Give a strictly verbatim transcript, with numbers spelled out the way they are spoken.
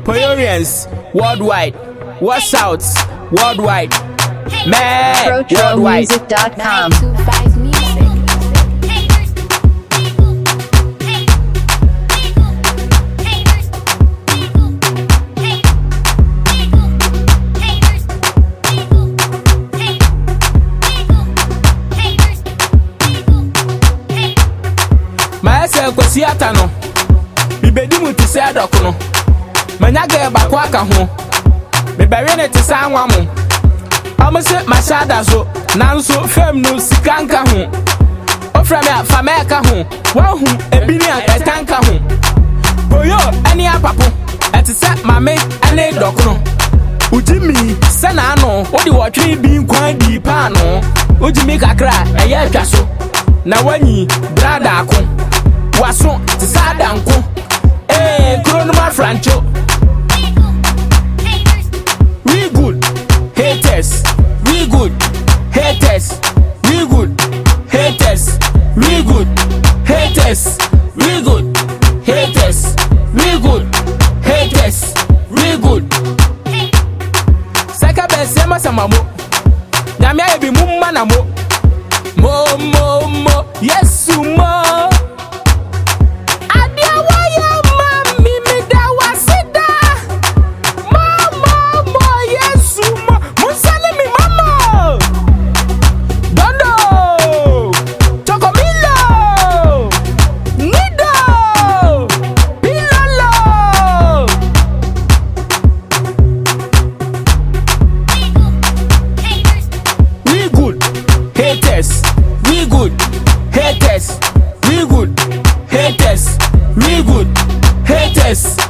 Poyorians worldwide, what's out worldwide, man worldwide. Music dot com. My say kwasi atano mi bedi mu ti se adokono manya ga ba kwa ka ho me bere ne ti sa anwa mo amse mashada so nanso fem no sikanka ho ofra me afa me ka ho wa hu ebini atanka ho boyo ani apapo eti se mame ani dokono ujimi se na ano odi wotwe bi nkwan di pa no ujimi kakra eye atwa so na wanyi brada ako waso tisada nko eh kronoma francho we good haters we good haters we good haters we good haters we good haters we good haters we good saka besema samamo nyame ebi mumma na mo mo mo mo yesu mo we good haters we good haters we good haters